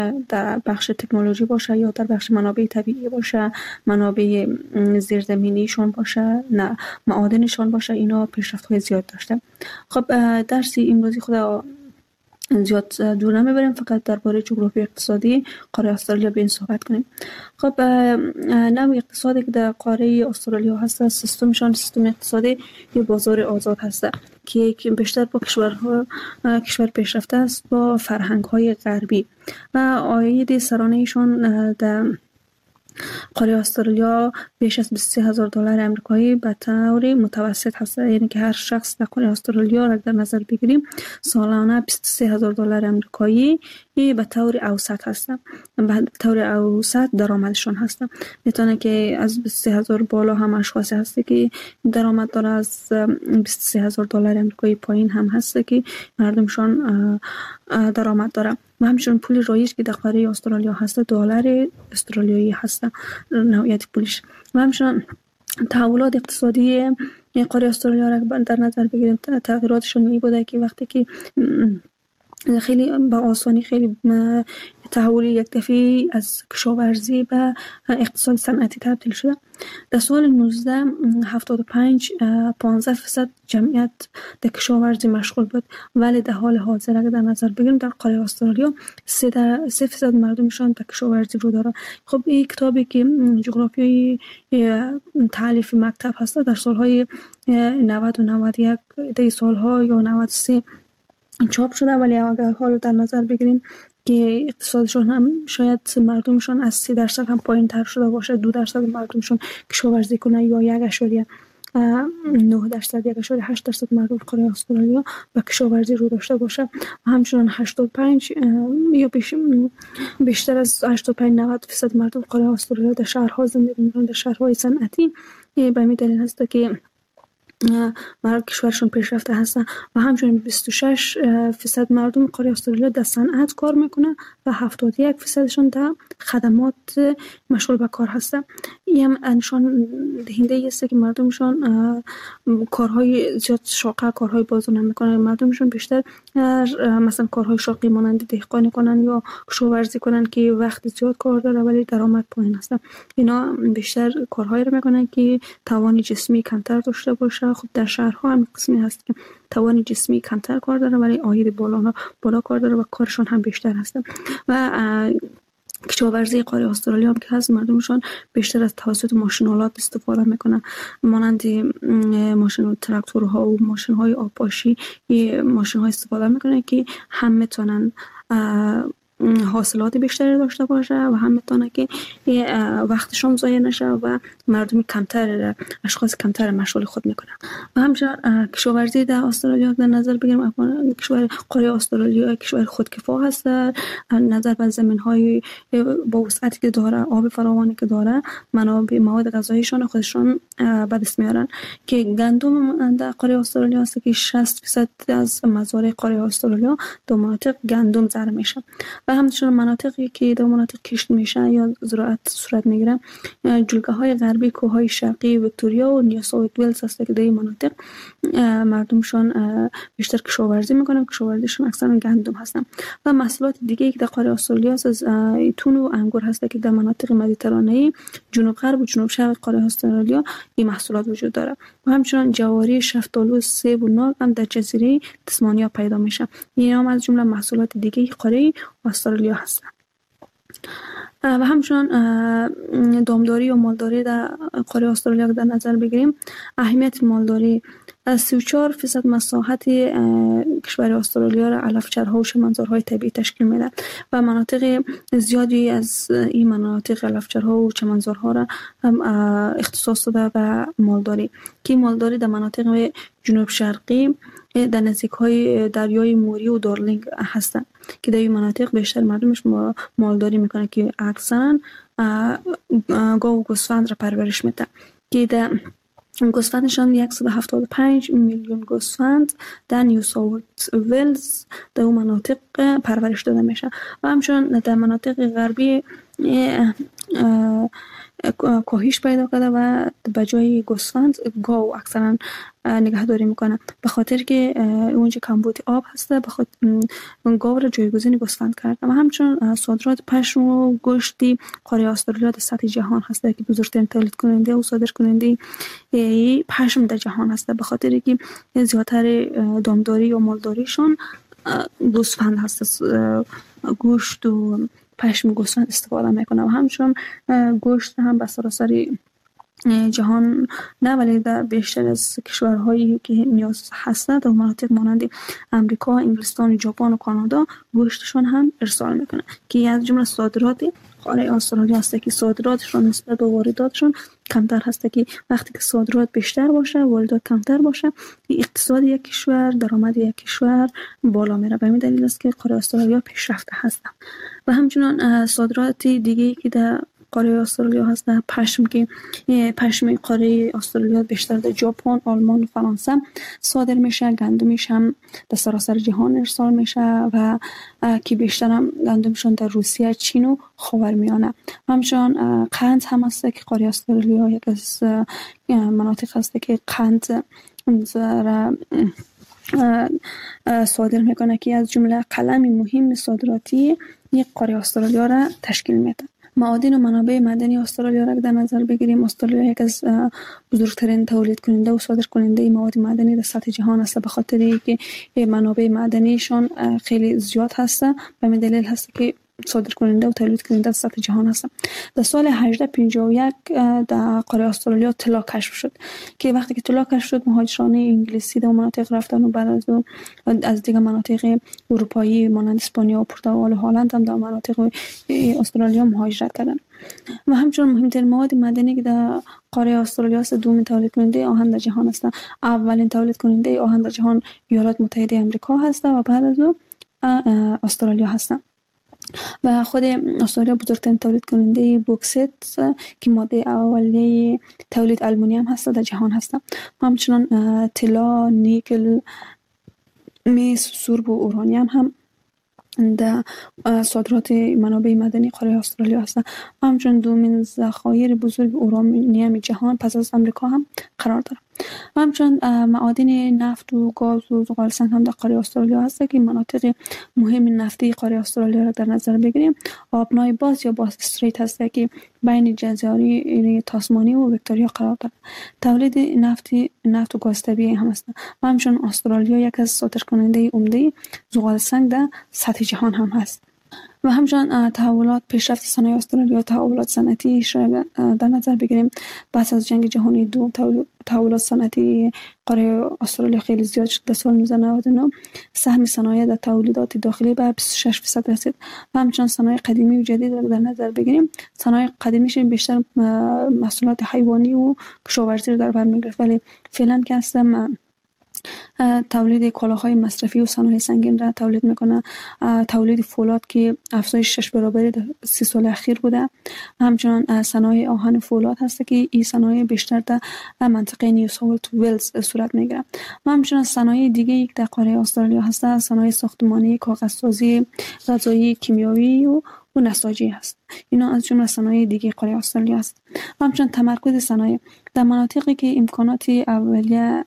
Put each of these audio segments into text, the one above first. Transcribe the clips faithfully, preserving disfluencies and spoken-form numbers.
در بخش تکنولوژی باشه یا در بخش منابع طبیعی باشه، منابع زیرزمینیشون باشه، نه معادنشون باشه، اینا پیشرفت های زیاد داشته. خب درسی امروزی خود زیاد دور نمیبریم، فقط درباره جغرافی اقتصادی قاره استرالیا به این صحبت کنیم. خب نوع اقتصادی که در قاره استرالیا هست، سیستمشان سیستم اقتصادی یه بازار آزاد هست که بیشتر با کشورها کشور پیشرفته است با فرهنگ های غربی و عاید سرانه‌شان در قاره استرالیا بیش از بیست و سه هزار دلار آمریکایی به طور متوسط هست. یعنی که هر شخص در قاره استرالیا را در نظر بگیریم سالانه بیست و سه هزار دلار آمریکایی به طور اوسط هست، به طور اوسط درآمدشون هست. میتونه که از بیست و سه هزار بالا هم اشخاصی هست که درآمد داره، از بیست و سه هزار دلار آمریکایی پایین هم هست که مردمشون درآمد داره. و همچنین پول رایج که در قاره استرالیا هست دلار استرالیایی هست نوعیت پولش. و همچنین تحولات اقتصادی قاره استرالیا را در نظر بگیریم، تغییراتشون این بوده که وقتی که خیلی با آسانی خیلی تحول یک دفعی از کشاورزی به اقتصاد صنعتی تبدیل شده. در سال نوزده هفتاد و پنج پانزده درصد جمعیت در کشاورزی مشغول بود، ولی در حال حاضر اگر در نظر بگیریم در قاره استرالیا سه درصد مردمشان در کشاورزی رو داره. خب این کتابی که جغرافیای تالیف مکتب هست در سالهای نود و نود و یک در سالها یا نود و سه چاپ شده، ولی اگر حال در نظر بگیریم که اقتصادشون هم شاید مردمشون از سی درصد هم پایین تر شده باشه، دو درصد مردمشون کشاورزی کنه یا یک اشاریه نه درصد یک اشاریه هشت درصد مردم قاره استرالیا به کشاورزی رو داشته باشه. و همچنان هشتاد و پنج یا بیش بیشتر از هشتاد و پنج نود درصد مردم قاره استرالیا در شهرها زندگی میکنن، در شهرهای صنعتی. به همین دلیل هست که مردم کشورشون پیشرفته هستن. و همچنین بیست و شش درصد مردم قاره استرالیا در صنعت کار میکنه و هفتاد و یک درصدشون در خدمات مشغول به کار هستن. این هم نشان دهنده است که مردمشون کارهای زیاد شاقه، کارهای بازو نمیکنن. مردمشون بیشتر مثلا کارهای شاقی مانند دهقانی کنن یا کشاورزی کنن که وقت زیاد کار داره ولی درآمد پایین هستن. اینا بیشتر کارهایی رو میکنن که توان جسمی کمتر داشته باشه. خب در شهرها هم قسمی هست که توان جسمی کمتر کار داره ولی عاید بالا بالا کار داره و کارشون هم بیشتر هست. و کشاورزی قاره استرالیا هم که هست مردمشون بیشتر از توسط ماشین‌آلات استفاده میکنن، مانند ماشین تراکتورها و ماشین های آبپاشی. ماشین های استفاده میکنن که هم میتونن حاصلات بیشتری داشته باشه و هم میتونه که وقتشون ضایع نشه و مردم کمتر اشخاص کمتر مشغول خود میکنن. و همچنین کشاورزی در استرالیا در نظر بگیریم، کشور قاره استرالیا کشور خودکفا هست نظر به زمین های با وسعتی که داره، آب فراوانی که داره، منابع مواد غذاییشون خودشون به دست میارن. که گندم در قاره استرالیا هست که شصت درصد از مزارع قاره استرالیا در مناطق گندم زرع میشه. و همچنین مناطقی که در مناطق کشت میشه یا زراعت صورت میگیره جلگه های غربی، کوههای شرقی ویکتوریا و نیو ساوت ولز هست که در این مناطق مردمشون بیشتر کشاورزی میکنن. کشاورزیشون اکثرا گندم هستن. و محصولات دیگه که در قاره استرالیا از تون و انگور هست که در مناطق مدیترانه‌ای جنوب غرب و جنوب شرق قاره استرالیا این محصولات وجود داره. و همچنین جواری، شفتالو، سیب و نار هم در جزیره تسمانیا پیدا میشه. این هم از جمله محصولات دیگه قاره استرالیا هستن. و همچنین دامداری و مالداری در قاره استرالیا در نظر بگیریم، اهمیت مالداری از سی و چهار درصد مساحت کشور استرالیا را علفچرها و چمنزارهای طبیعی تشکیل میده و مناطق زیادی از این مناطق علفچرها و چمنزارها را اختصاص داده به مالداری. که مالداری در مناطق جنوب شرقی در نزدیک های دریای موری و دارلینگ هستند که در این مناطق بیشتر مردمش مالداری میکنه که اکثرا گاو و گوسفند را پرورش میده. که در گوسفندشان صد و هفتاد و پنج میلیون گوسفند در نیو ساوت ولز در اون مناطق پرورش داده میشه. و همچنین در مناطق غربی کاهش پیدا کرده و به جای گوسفند گاو اکثرا نگهداری میکنه، به خاطر که اونجا کمبود آب هسته، به خاطر گاو را جایگزین گوسفند کرده. و همچنین صادرات پشم و گوشتی قاره استرالیا در سطح جهان هسته که بزرگترین تولید کننده و صادر کننده پشم در جهان هسته، به خاطر که زیادتر دامداری و مالداریشون گوسفند هست، گوشت و پشم گوسفند استفاده میکنه. و همچنین گوشت هم به سراسر جهان نه ولی در بیشتر از کشورهایی که نیاز هست در مناطق مانند امریکا، انگلستان، ژاپن و کانادا گوشتشون هم ارسال میکنه که از جمله صادرات قاره استرالیا هست که صادراتشون نسبت به وارداتشون کمتر هست، که وقتی که صادرات بیشتر باشه واردات کمتر باشه اقتصاد یک کشور، درآمد یک کشور بالا میره. به همین دلیل است که قاره استرالیا پیشرفته هست. و همچنین صادرات دیگه که در قاره استرالیا هست پشم، که پشم قاره استرالیا بیشتر در ژاپن، آلمان و فرانسه صادر میشه. گندمش هم در سراسر جهان ارسال میشه و که بیشتر هم گندمشون در روسیه، چین و خاورمیانه. همچنین قند هم هست که قاره استرالیا یک از مناطق هست که قند را صادر میکنه که از جمله قلم مهم صادراتی یک قاره استرالیا را تشکیل میده. معادن و منابع معدنی استرالیا را در نظر بگیریم، استرالیا یک از بزرگترین تولید کننده و صادر کننده مواد معدنی در سطح جهان است، به خاطر اینکه منابع معدنیشان خیلی زیاد هست. به همین دلیل هست که صادر کننده و تولید کننده در سطح جهان هست. در سال هجده پنجاه و یک در قاره استرالیا طلا کشف شد که وقتی که طلا کشف شد مهاجران انگلیسی در مناطق رفتن و بعد از از دیگر مناطق اروپایی مانند اسپانیا و پرتغال و هلند هم در مناطق استرالیا مهاجرت کردند. و همچنین مهمترین مواد معدنی که در قاره استرالیا است دومین تولید کننده آهن در جهان است. اولین تولید کننده آهن در جهان ایالات متحده آمریکا هست و بعد از او استرالیا هست. و خود استرالیا بزرگترین تولید کننده بوکسیت که ماده اولیه تولید آلومینیوم هست در جهان هست. همچنین طلا، نیکل، مس، سرب و اورانیوم هم در صادرات منابع معدنی قاره استرالیا هست. همچنین دومین ذخایر بزرگ اورانیوم جهان پس از امریکا هم قرار دارد. همچنین معادن نفت و گاز و زغال سنگ هم در قاره استرالیا هست که مناطق مهم نفتی قاره استرالیا را در نظر بگیریم. آبنای باز یا باز استریت هست که بین جزایر تاسمانی و ویکتوریا قرار دارد. تولید نفتی نفت و گاز طبیعی هم است. و همچنین استرالیا یک از صادر کننده عمده زغال سنگ در سطح جهان هم هست. و همچنین تحولات پیشرفت صنایع استرالیا، تحولات صنعتی در نظر بگیریم. پس از جنگ جهانی دوم تحولات صنعتی قاره استرالیا خیلی زیاد شد. در سال نوزده نود و نه سهم صنایع در تولیدات داخلی به بیست و شش درصد رسید. و همچنین صنایع قدیمی و جدید را در نظر بگیریم. صنایع قدیمیش بیشتر محصولات حیوانی و کشاورزی را در بر می‌گرفت، ولی فعلا که هستم تولید کالاهای مصرفی و صنایع سنگین را تولید میکنه. تولید فولاد که افزایش شش برابری در سی سال اخیر بوده. همچنین صنایع آهن فولاد هست که این صنایع بیشتر در منطقه نیو ساوت ویلز صورت میگیره. و همچنین صنایع دیگه در قاره استرالیا هست، صنایع ساختمانی، کاغذسازی، غذایی، کیمیاوی و و نساجی هست. اینا از جمله صنایع دیگه قاره استرالیا است. همچنین تمرکز صنایع در مناطقی که امکانات اولیه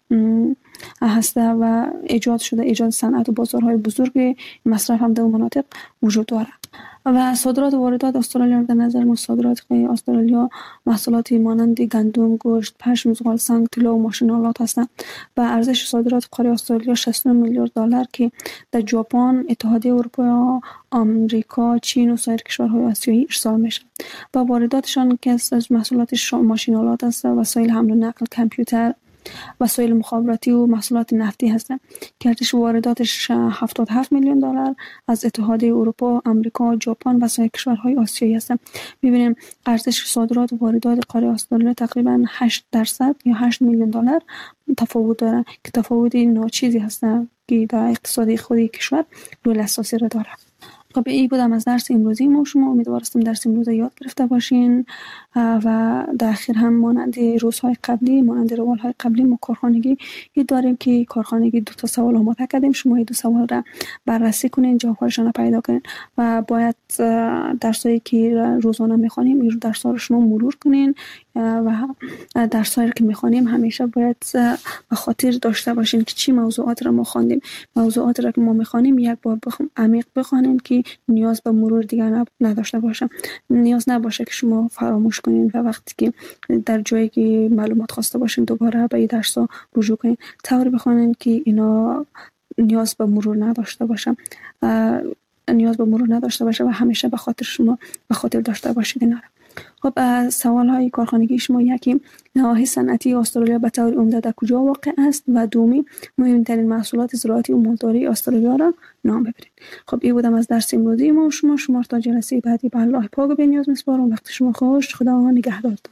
هسته و ایجاد شده، ایجاد صنعت و بازارهای بزرگ مصرف هم در مناطق وجود داره. و صادرات و واردات استرالیا در نظر ما صادرات استرالیا محصولاتی مانند گندم، گوشت، پشم، زغال سنگ، طلا و ماشین‌آلات هستند. و ارزش صادرات قاره استرالیا شصت و نه میلیارد دلار که در ژاپن، اتحادیه اروپا، آمریکا، چین و سایر کشورهای آسیایی ارسال میشه. و وارداتشان که از محصولات ماشین‌آلات است، وسایل حمل و نقل، کامپیوتر، وسایل مخابراتی و محصولات نفتی هستند که ارزش وارداتش هفتاد و هفت میلیون دلار از اتحادیه اروپا، آمریکا، ژاپن و سایر کشورهای آسیایی هستند. می‌بینیم ارزش صادرات و واردات قاره استرالیا تقریباً هشت درصد یا هشت میلیون دلار تفاوت داره که تفاوتی ناچیزی هست که در اقتصاد خود کشور رول اساسی را داره. خب این بودم از درس امروزی ما. شما امیدوارستم درس امروز یاد گرفته باشین و در اخیر هم مانند روزهای قبلی، مانند روالهای قبلی، ما کارخانگی داریم که کارخانگی دو تا سوال آماده کردیم. شما این دو سوال را بررسی کنین، جوابشان را پیدا کنین و باید درسایی که روزانه میخوانیم این درس‌ها رو شما مرور کنین و درسایی که میخوانیم همیشه باید به خاطر داشته باشین که چی موضوعات را ما خواندیم. موضوعات را که ما میخوانیم یک بار بخون عمیق بخوانیم که نیاز به مرور دیگر نداشته باشه. نیاز نباشه که شما فراموش کنین و وقتی که در جایی که معلومات خواسته باشین دوباره به این درس‌ها رجوع کنین. طوری بخوانین که اینا نیاز به مرور نداشته باشه نیاز به مرور نداشته باشه و همیشه به خاطر شما به خاطر داشته باشید اینا. خب سوال های کارخانگی شما: یکی، نواحی صنعتی استرالیا به طور عمده در کجا واقع است؟ و دومی، مهمترین محصولات زراعتی و مالداری استرالیا را نام ببرید. خب این بودم از درس امروزی ما. شما شما تا جلسه بعدی به الله پاک و بی‌نیاز میسپارم. وقت شما خوش. خدا نگهدارتون.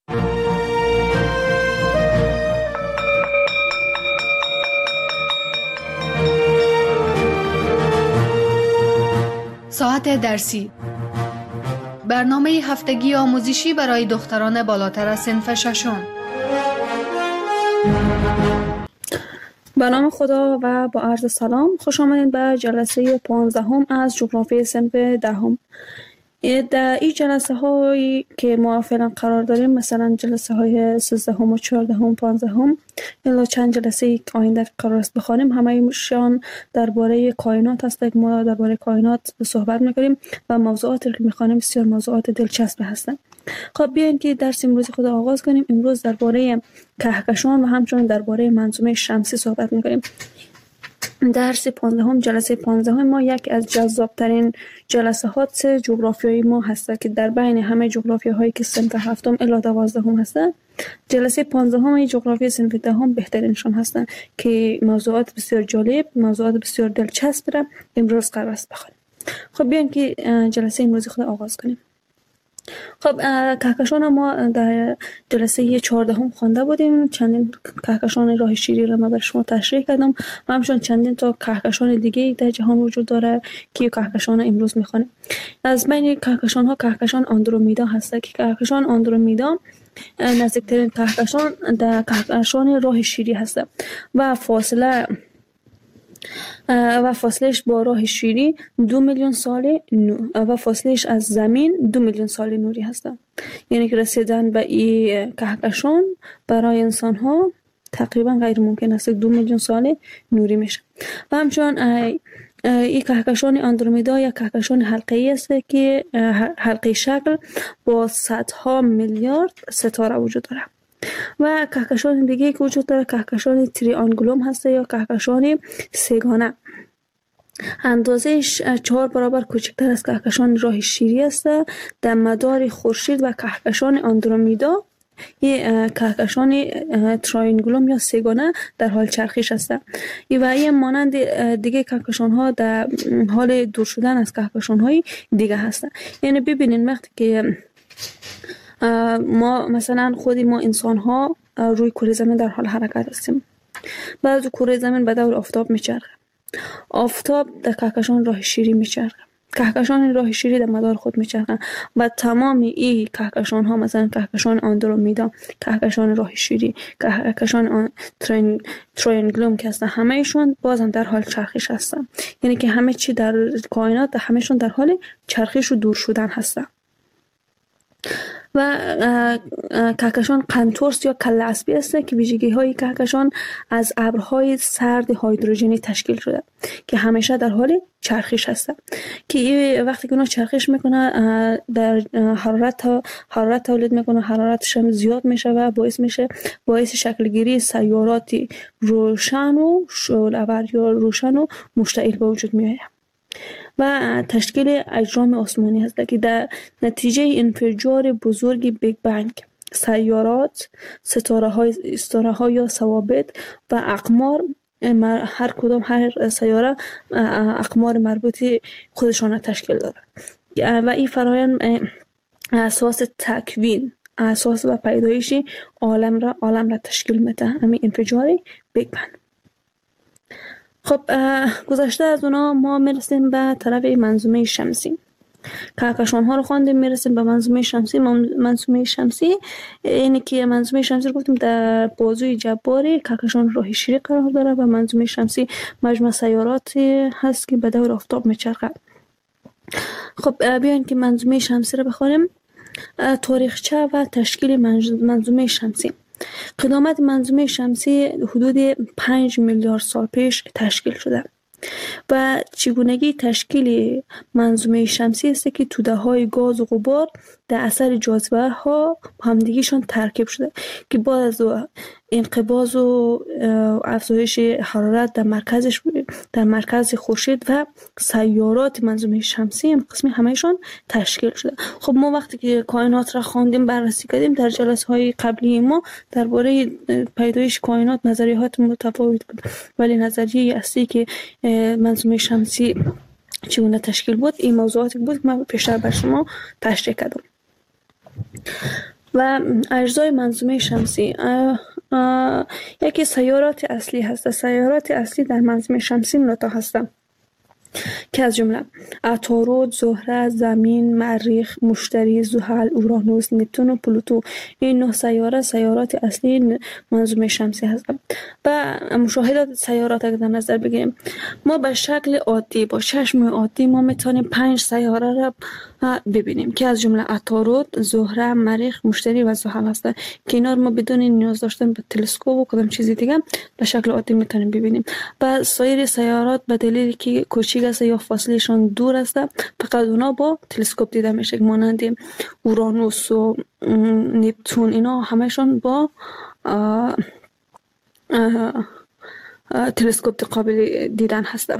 ساعت درسی، برنامه هفتگی آموزشی برای دختران بالاتر از صنف ششم. به نام خدا و با عرض سلام، خوش آمدید به جلسه پانزدهم از جغرافی صنف دهم. در این جلسه هایی که ما فعلا قرار داریم، مثلا جلسه های سیزدهم و چهاردهم، پانزدهم، الا چند جلسه آینده قرار است بخوانیم، همه‌شان درباره کائنات است که ما درباره کائنات صحبت می‌کنیم و موضوعاتی که می‌خوانیم بسیار موضوعات دلچسب هستند. خب بیاین که درس امروز خود آغاز کنیم. امروز درباره کهکشان و همچنین درباره منظومه شمسی صحبت می‌کنیم. درس پانزدهم، جلسه پانزدهم ما یک از جذابترین جلسات جغرافیایی ما هست که در بین همه جغرافیاهایی که صنف هفتم الی دوازدهم هستند، جلسه پانزدهم جغرافی صنف دهم بهترینشان هستند که موضوعات بسیار جالب، موضوعات بسیار دلچسب را امروز قرار است بخوانیم. خب بیاین که جلسه امروز خود آغاز کنیم. خب کهکشان ما در جلسه چهاردهم خوانده بودیم. چندین کهکشان راه شیری را من بر شما تشریح کردم و همچنین چندین تا کهکشان دیگه در جهان وجود داره که کهکشان امروز میخوانیم. از بین کهکشان ها کهکشان آندرومیدا هست که کهکشان آندرومیدا نزدیکترین کهکشان در کهکشان راه شیری هست و فاصله و فاصلهش با راه شیری دو میلیون سال نور و فاصلهش از زمین دو میلیون سال نوری هست. یعنی که رسیدن به این کهکشان برای انسان ها تقریبا غیر ممکن است. دو میلیون سال نوری میشه. و همچنان این کهکشان آندرومیدا یک کهکشان حلقه‌ای است که حلقه شکل با صدها میلیارد ستاره وجود داره. و کهکشان دیگه که وجود داره کهکشان تریانگولوم هست یا کهکشان سه‌گانه. اندازهش چهار برابر کوچکتر از کهکشان راه شیری است. در مدار خورشید و کهکشان آندرومیدا این کهکشان تریانگولوم یا سه‌گانه در حال چرخش است. و این مانند دیگه کهکشان ها در حال دور شدن از کهکشان های دیگه هستند. یعنی ببینین وقتی که ما مثلا خودی ما انسان ها روی کره زمین در حال حرکت هستیم. بعد کره زمین به دور آفتاب میچرخه. آفتاب در کهکشان راه شیری میچرخه. کهکشان راه شیری در مدار خود میچرخه و تمام این کهکشان ها، مثلا کهکشان آندرومیدا، کهکشان راه شیری، کهکشان ترین تریانگولوم که هستن، همهشون باز هم در حال چرخش هستن. یعنی که همه چی در کائنات همهشون در حال چرخش و دور شدن هستن. و کهکشان قنتورس یا کله اسبی است که ویژگی های کهکشان از ابرهای سرد هیدروژنی تشکیل شده که همیشه در حال چرخش هست که وقتی که اونا چرخش میکنه در حرارت حرارت تولید میکنه، حرارتش هم زیاد میشه و باعث میشه باعث شکل گیری سیارات روشن و شعله‌ور یا روشن و مشتعل به وجود میآید و تشکیل اجرام آسمانی هست که در نتیجه انفجار بزرگ بیگ بنگ سیارات، ستاره های استاره ها یا ثوابت و اقمار، هر کدام هر سیاره اقمار مربوطی خودشان را تشکیل داره و این فرایند اساس تکوین، اساس و پیدایش عالم را عالم را تشکیل میده. همین انفجار بیگ بنگ. خب گذشته از اونا ما میرسیم به طرف منظومه شمسی. کهکشان ها رو خواندیم، میرسیم به منظومه شمسی. منظومه شمسی اینی که منظومه شمسی رو گفتیم در بازوی جباری کهکشان راه شیری قرار داره و منظومه شمسی مجموعه سیاراتی هست که به دور آفتاب میچرخه. خب بیاین که منظومه شمسی رو بخونیم. تاریخچه و تشکیل منظومه شمسی. قدامت منظومه شمسی حدود پنج میلیارد سال پیش تشکیل شده و چگونگی تشکیل منظومه شمسی است که توده های گاز و غبار در اثر جاذبه ها همدیگیشان ترکیب شده که بعد از انقباض و افزایش حرارت در مرکزش در مرکز خورشید و سیارات منظومه شمسی هم قسمی همهشان تشکیل شده. خب ما وقتی که کائنات را خواندیم، بررسی کردیم در جلسه های قبلی ما درباره پیدایش کائنات نظریات متفاوت بود، ولی نظریه اصلی که منظومه شمسی چگونه تشکیل بود این موضوعاتی بود که من پیشتر بر شما تشریح کردم. و اجزای منظومه شمسی اه اه یکی سیارات اصلی هست. سیارات اصلی در منظومه شمسی نوتا هستند که از جمله عطارد، زهره، زمین، مریخ، مشتری، زحل، اورانوس، نپتون و پلوتو. این نه سیاره سیارات اصلی منظومه شمسی هستند. و مشاهدات سیارات اگر در نظر بگیریم، ما به شکل عادی با چشم عادی ما میتونیم پنج سیاره را ببینیم که از جمله عطارد، زهره، مریخ، مشتری و زحل هستند که اینا رو ما بدون نیاز داشتن به تلسکوپ و کدام چیزی دیگه به شکل عادی میتونیم ببینیم. و سایر سیارات به دلیلی که کوچیک است یا فاصلهشان دور است فقط اونا با تلسکوپ دیده میشه، مانند اورانوس و نپتون. اینا همشون با آه آه آه تلسکوپ قابل دیدن هستند.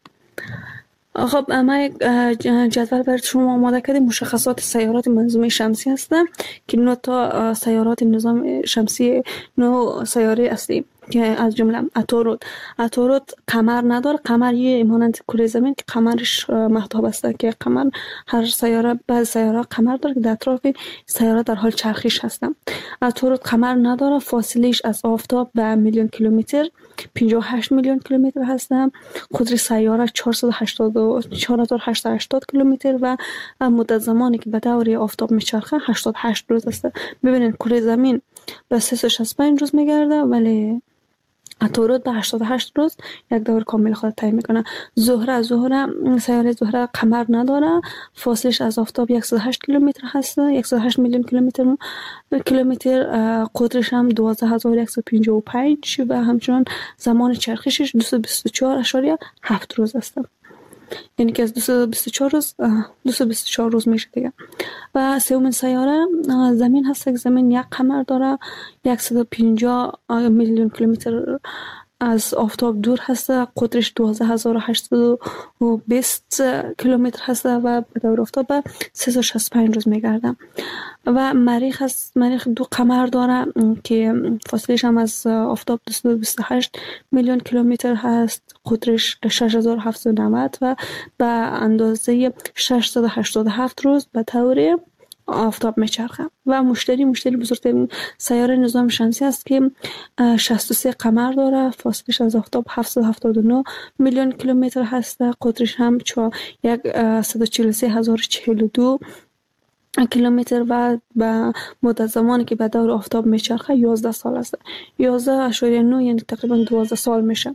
خب ما یک جدول برای شما آماده کردیم. مشخصات سیارات منظومه شمسی هستند که نه تا سیارات نظام شمسی، نه سیاره اصلی که از جمله عطارد. عطارد قمر نداره. قمر یه مانند کره زمین که قمرش مهتاب است که قمر هر سیاره بعض سیاره قمر داره که در اطراف سیاره در حال چرخش هستند. عطارد قمر نداره. فاصلهش از آفتاب به میلیون کیلومتر پنجاه و هشت میلیون کیلومتر هستند. قطر سیاره چهارصد و هشتاد و چهار هزار و هشتصد و هشتاد کیلومتر و مدت زمانی که به دور آفتاب میچرخه هشتاد و هشت روز است. ببینید کره زمین به سیصد و شصت و پنج روز میگرده ولی عطارد به هشتاد و هشت روز یک دور کامل خود طی میکنه. زهره زهره سیاره زهره قمر نداره. فاصلش از آفتاب صد و هشت کیلومتر هست، صد و هشت میلیون کیلومتر کیلومتر. قطرش هم دوازده هزار و صد و پنجاه و پنج و همچنان زمان چرخشش دویست و بیست و چهار اشاریه هفت روز است. یعنی که از دویست و بیست و چهار روز دویست و بیست و چهار روز میشه دیگه. و سومین سیاره زمین هست که زمین یک قمر داره، صد و پنجاه میلیون کیلومتر از آفتاب دور هست. قطرش دوازده هزار و هشتصد و بیست کیلومتر هست و به دور آفتاب به سیصد و شصت و پنج روز میگرده. و مریخ هست. مریخ دو قمر داره که فاصلهش هم از آفتاب دویست و بیست و هشت میلیون کیلومتر هست. قطرش شش هزار و هفتصد و نود و به اندازه ششصد و هشتاد و هفت روز به طور آفتاب میچرخه. و مشتری مشتری بزرگترین سیاره نظام شمسی است که شصت و سه قمر داره. فاصلش از آفتاب هفتصد و هفتاد و نه میلیون کیلومتر هست. قطرش هم صد و چهل و سه هزار و چهل و دو کیلومتر و به مدت زمانی که به دور آفتاب میچرخه یازده سال است. یازده اشاریه نه یعنی تقریبا دوازده سال میشه.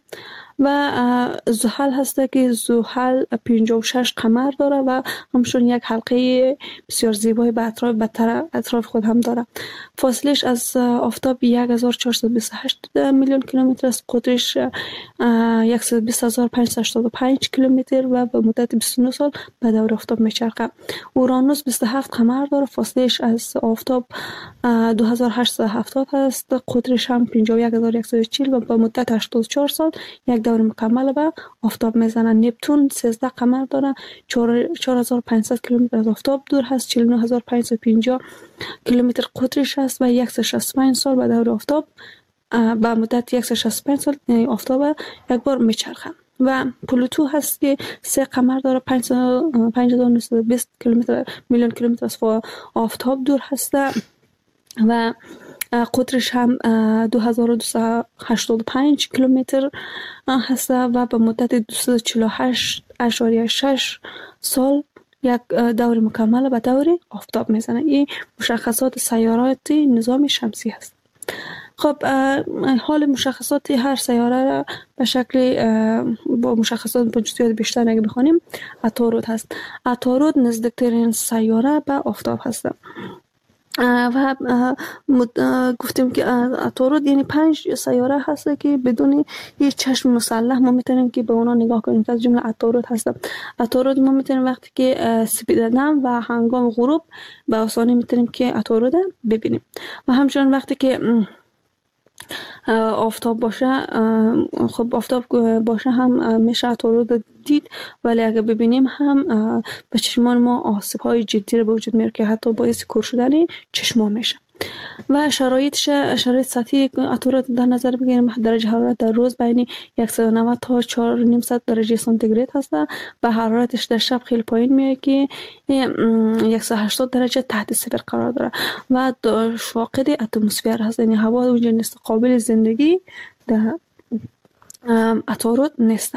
و زحل هسته که زحل پنجاه و شش قمر داره و همچنین یک حلقه بسیار زیبای به اطراف به اطراف خود هم داره. فاصلش از آفتاب هزار و چهارصد و بیست و هشت میلیون کیلومتر است. قطرش صد و بیست هزار و پانصد و هشتاد و پنج کیلومتر و به مدت بیست و نه سال به دور آفتاب میچرخه. اورانوس بیست و هفت قمر داره. فاصلش از آفتاب دو هزار و هشتصد و هفتاد است. قطرش هم پنجاه و یک هزار و صد و چهل و به مدت هشتاد و چهار سال یک دور مکمل به آفتاب میزنن. نپتون سیزده قمر داره. چهار هزار و پانصد کیلومتر از آفتاب دور هست. چهل و نه هزار و پانصد و پنجاه کیلومتر قطرش است و صد و شصت و پنج سال به دور آفتاب به مدت صد و شصت و پنج سال آفتاب یک بار میچرخه. و پلوتو هست که سه قمر داره. پنج هزار و نهصد و بیست کیلومتر میلیون کیلومتر از آفتاب دور هست و قطرش هم دو هزار و دویست و هشتاد و پنج کیلومتر هست و به مدت دویست و چهل و هشت اشاریه شش سال یک دور مکمل به دور آفتاب میزنه. این مشخصات سیارات نظام شمسی هست. خب حال مشخصات هر سیاره را به شکل با مشخصات با جزئیات بیشتر اگه بخونیم، عطارد هست. عطارد نزدیکترین سیاره به آفتاب هست و گفتیم که عطارد یعنی پنج سیاره هست که بدون هیچ چشم مسلح ما میتونیم که به اونا نگاه کنیم که از جمله عطارد هست. عطارد ما میتونیم وقتی که سپیددم و هنگام غروب به آسانی میتونیم که عطارد ببینیم و همچنین وقتی که آفتاب باشه، خب آفتاب باشه هم میشه عطارد دید، ولی اگه ببینیم هم به چشمان ما آسیب های جدی رو به وجود میاره که حتی باعث کور شدن چشما میشه. و شرایطش شرایط سطحی عطارد در نظر بگیریم، درجه حرارت در روز بین صد و نود تا چهار و نیم درجه سانتیگراد هست و حرارتش در شب خیلی پایین میاد که صد و هشتاد درجه تحت صفر قرار داره و فاقد اتمسفر هست، یعنی هوا اونجا نیست، قابل زندگی در عطارد نیست.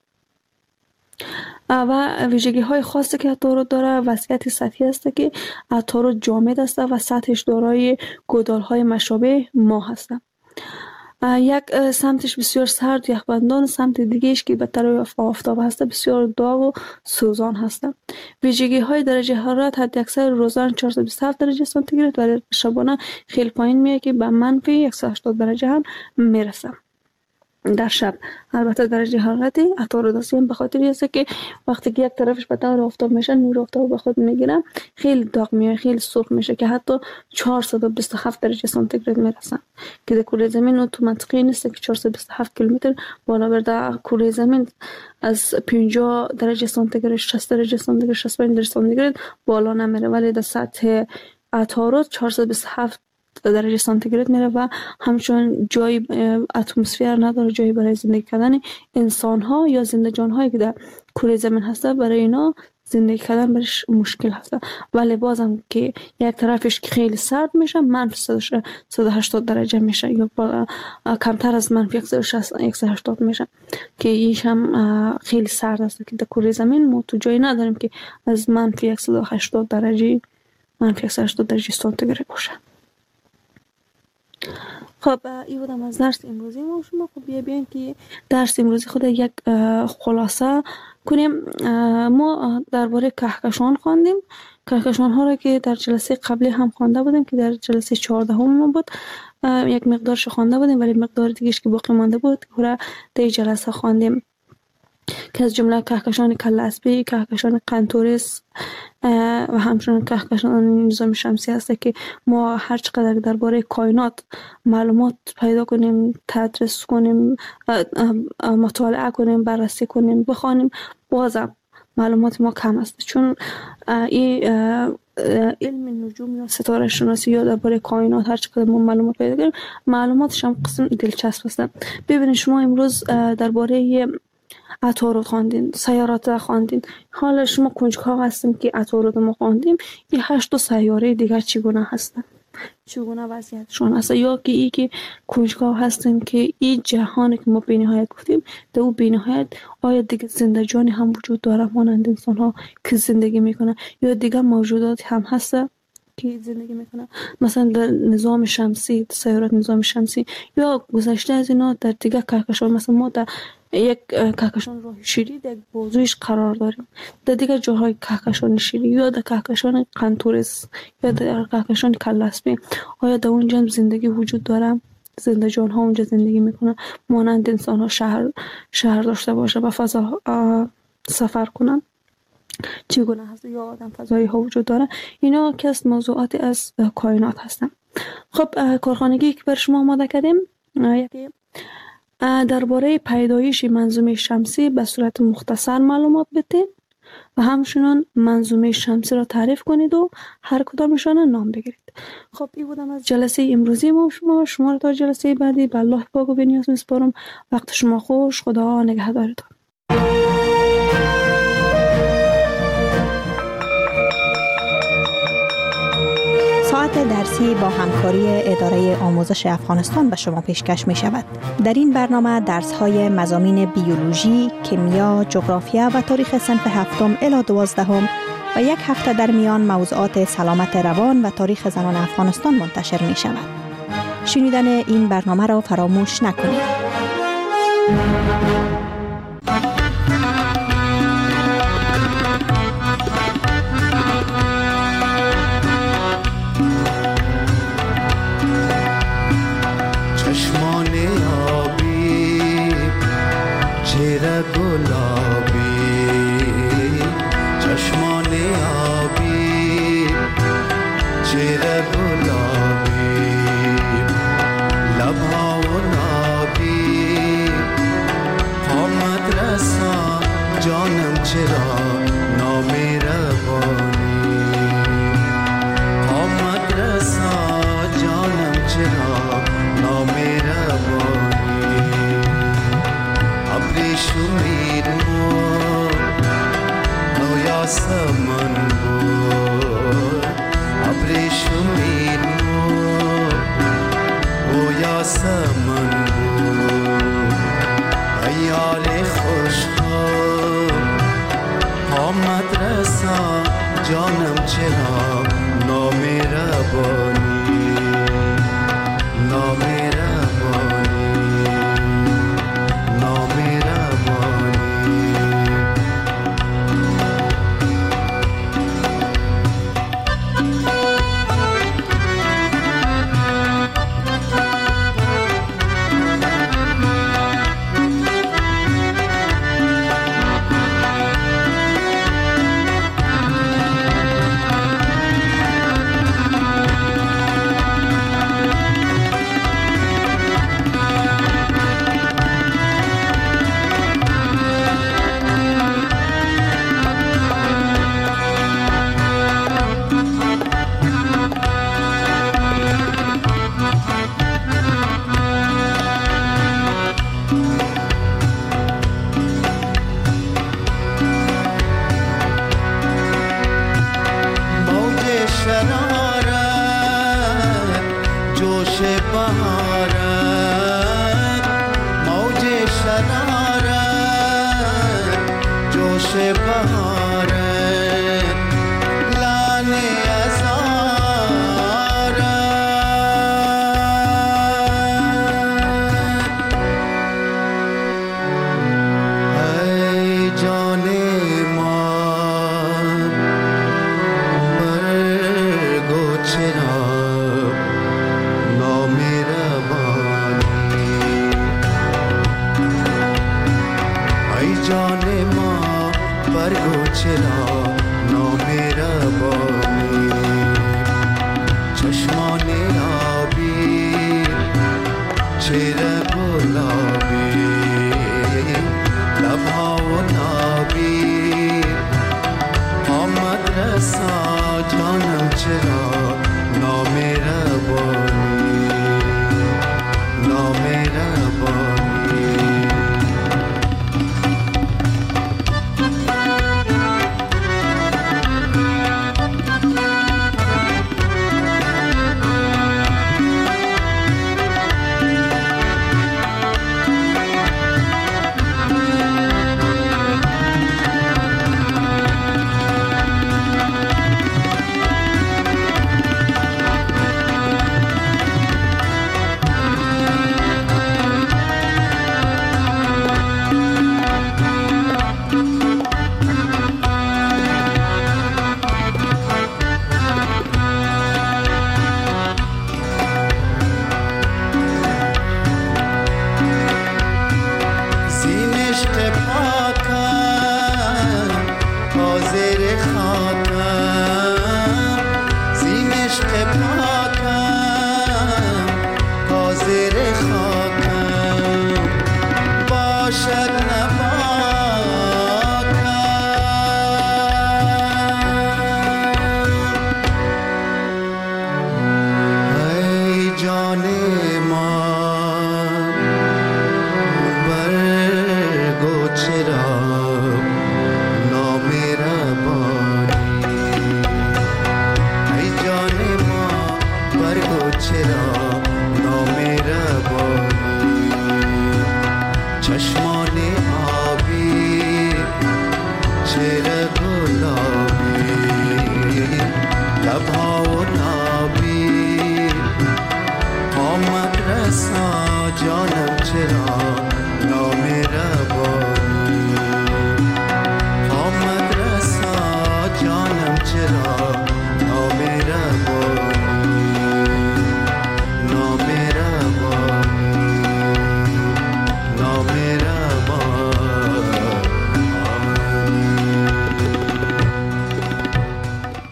و ویژگی های خاصی که عطارد داره وضعیت سطحی است که عطارد جامد است و سطحش دارای گودال های مشابه ماه هست. یک سمتش بسیار سرد یخبندان، سمت دیگهش که به طرف آفتاب هست بسیار داغ و سوزان هست. ویژگی های درجه حرارت حد اکثر روزانه چهارصد و بیست و هفت درجه سانتیگراد و شبانه خیلی پایین میاد که به منفی صد و هشتاد درجه هم میرسه در شب. البته درجه حرارت عطارد است به خاطر است که وقتی که یک طرفش به طور آفتاب میشه، نور آفتاب به خود میگیره، خیلی داغ میشه، خیلی سرخ میشه که حتی چهارصد و بیست و هفت درجه سانتیگراد میرسه که در کره زمین تو منطقی نیست که چهارصد و بیست و هفت کیلومتر بالا بر در کره زمین از پنجاه درجه سانتیگراد، شصت درجه سانتیگراد، شصت و پنج درجه سانتیگراد بالا نمیره، ولی در سطح عطارد چهارصد و بیست و هفت درجه سانتیگراد میره و همچنین جای اتمسفر نداره، جایی برای زندگی کردن انسان ها یا زنده جان هایی که در کره زمین هسته برای اینا زندگی کردن برش مشکل هسته. ولی بازم که یک طرفش که خیلی سرد میشه منفی صد و هشتاد درجه میشه یا کمتر از منفی صد و شصت صد و هشتاد میشه که ایش هم خیلی سرد است که در کره زمین ما تو جایی نداریم که از منفی صد و هشتاد درجه منفی صد و هشتاد درجه سانتیگراد باشه. خب این بودم از درس امروزی ما شما. خب بیا بیاین که درس امروزی خود یک خلاصه کنیم. ما درباره کهکشان خواندیم، کهکشان ها را که در جلسه قبلی هم خوانده بودیم که در جلسه چهارده هم بود، یک مقدارش خوانده بودیم ولی مقدار دیگهش که باقی مانده بود که در جلسه خواندیم که از جمله کهکشان کله اسبی، کهکشان قنتورس و همچنین کهکشان نظام شمسی هست که ما هر چقدر درباره کائنات معلومات پیدا کنیم، تدریس کنیم، مطالعه کنیم، بررسی کنیم، بخوانیم، بازم معلومات ما کم است، چون این علم نجوم یا ستاره شناسی یا درباره کائنات هر چقدر ما معلومات پیدا کنیم معلوماتش هم قسم دلچسب است. ببینید شما امروز درباره عطارد خواندین، سیارات خواندین، حالا شما کنجکاو هستیم که عطارد ما خواندیم این هشت تا سیاره دیگر چگونه هستن، چگونه وضعیتشون هست، یا که ای که کنجکاو هستیم که این جهانی که ما به نهایت گفتیم در او به نهایت آیا دیگه زنده جانی هم وجود داره مانند انسان ها که زندگی میکنه یا دیگه موجودات هم هست که زندگی میکنه، مثلا در نظام شمسی، سیارات نظام شمسی یا گذشته از اینا در دیگه کهکشان، مثلا ما در یک کهکشان راه شیری در بازویش قرار داریم، در دیگه جاهای کهکشان شیری یا در کهکشان قنتورس یا در کهکشان کله اسبی آیا در اونجا زندگی وجود داره، زنده جان ها اونجا زندگی میکنه مانند انسان ها شهر شهر داشته باشه و فضا سفر کنن، چگونه هست یا آدم فضایی ها وجود داره. اینا که از موضوعات از کائنات هستن. خب کارخانگی که بر شما آماده کردیم یکی درباره پیدایش منظومه شمسی به صورت مختصر معلومات بدید و همچنین منظومه شمسی را تعریف کنید و هر کدامشان نام بگیرید. خب این بودم از جلسه امروزی ما شما. شما را تا جلسه بعدی به الله پاک و بی‌نیاز میسپارم. وقت شما خوش. خدا نگهدارتان. ساعت درسی با همکاری اداره آموزش افغانستان به شما پیشکش می شود. در این برنامه درس های مضامین بیولوژی، کیمیا، جغرافیا و تاریخ صنف هفتم الی دوازدهم و یک هفته در میان موضوعات سلامت روان و تاریخ زنان افغانستان منتشر می شود. شنیدن این برنامه را فراموش نکنید. جانم چرا نامهربانی